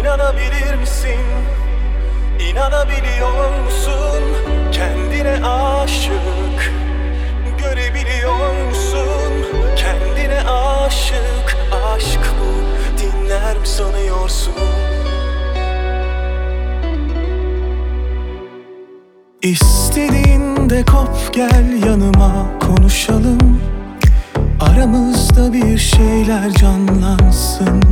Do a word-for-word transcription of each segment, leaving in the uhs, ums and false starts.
İnanabilir misin? İnanabiliyor musun? Kendine aşık. Görebiliyor musun? Kendine aşık. Aşk bu, dinler mi sanıyorsun? İstediğinde kop gel yanıma, konuşalım. Aramızda bir şeyler canlansın.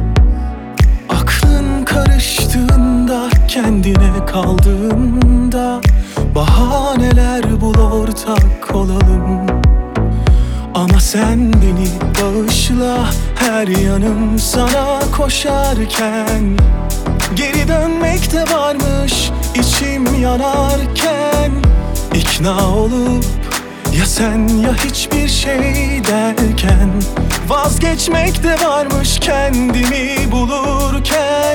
Aklın karıştığında, kendine kaldığında, bahaneler bul, ortak olalım. Ama sen beni bağışla, her yanım sana koşarken. Geri dönmek de varmış içim yanarken. İkna olup ya sen ya hiçbir şey derken, vazgeçmek de varmış kendimi bulurken.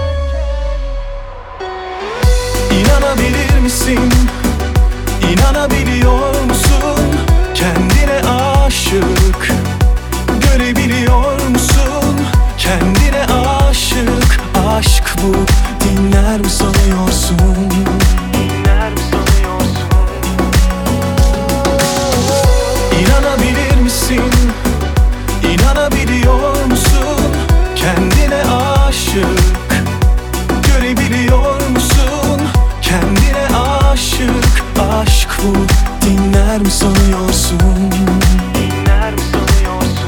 İnanabilir misin? İnanabiliyor musun? Kendine aşık. Görebiliyor musun? Kendine aşık. Aşk bu, dinler mi sanıyorsun? Dinler mi sanıyorsun? İnanabilir misin? İnanabiliyor musun? Kendine aşık. Görebiliyor musun? Kendine aşık. Aşk bu, dinler mi sanıyorsun? Dinler mi sanıyorsun?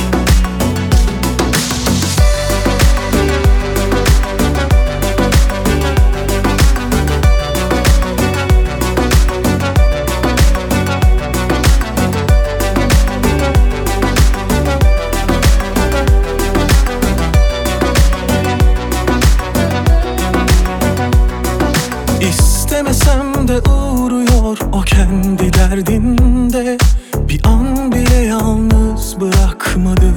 İstemesem de uğruyor o kendi derdinde. Bir an bile yalnız bırakmadı.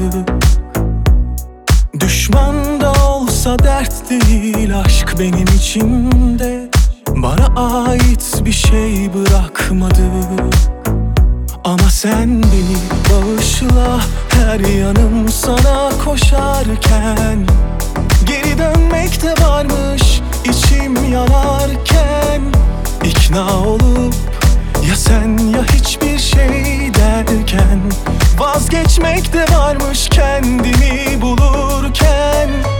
Düşman da olsa dert değil aşk benim içimde. Bana ait bir şey bırakmadı. Ama sen beni bağışla, her yanım sana koşarken. Geri dönmek de varmış içim yanarken. İkna olup ya sen ya hiçbir şey derken, vazgeçmek de varmış kendimi bulurken.